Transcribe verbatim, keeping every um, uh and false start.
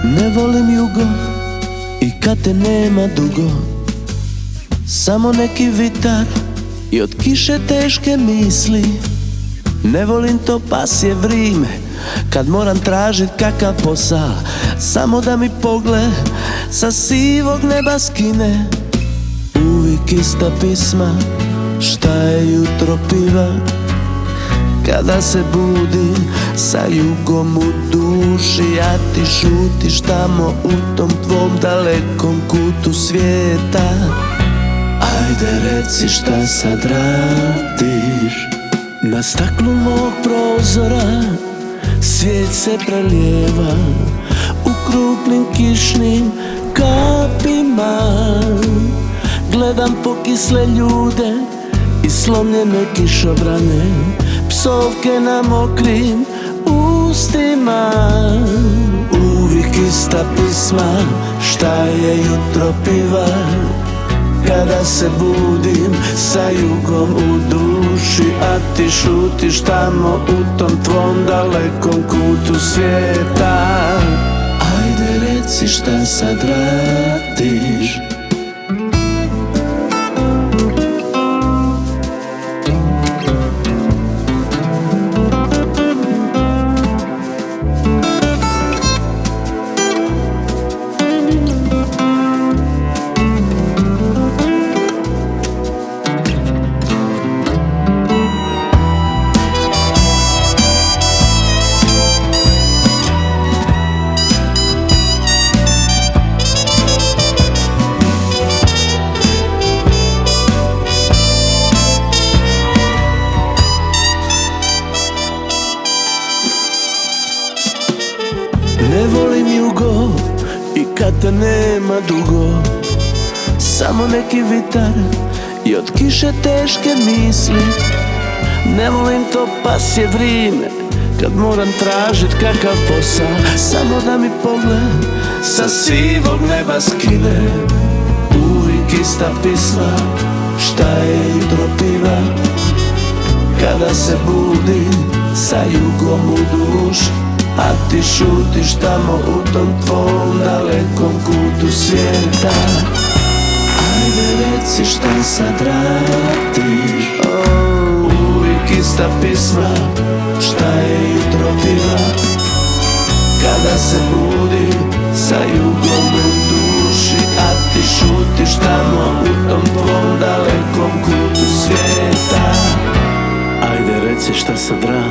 Ne volim jugo i kad te nema dugo, samo neki vitar i od kiše teške misli. Ne volim to pasje vrime kad moram tražit kakav posao, samo da mi pogled sa sivog neba skine. Uvijek ista pisma, šta je jutro piva, kada se budim sa jugom u duši, a ti šutiš tamo u tom tvom dalekom kutu svijeta. Ajde reci šta sad radiš. Na staklu mog prozora svijet se prelijeva u krupnim kišnim kapima. Gledam pokisle ljude i slomljene kišobrane, psovke na mokrim ustima. Uvijek ista pisma, šta je jutro piva, kada se budim sa jugom u duši, a ti šutiš tamo u tom tvom dalekom kutu svijeta. Ajde reci šta sad radiš. Ne volim jugo i kad te nema dugo, samo neki vitar i od kiše teške misli. Ne volim to pasje vrime kad moram tražit kakav posao, samo da mi pogled sa sivog neba skine. Uvijek ista pisma, šta je jutro piva, kada se budim sa jugom u duši, a ti šutiš tamo u tom tvom dalekom kutu svijeta. Ajde reci šta sad radiš. oh, Uvijek ista pisma, šta je jutro piva, kada se budi sa jugom u duši, a ti šutiš tamo u tom tvom dalekom kutu svijeta. Ajde reci šta sad radiš.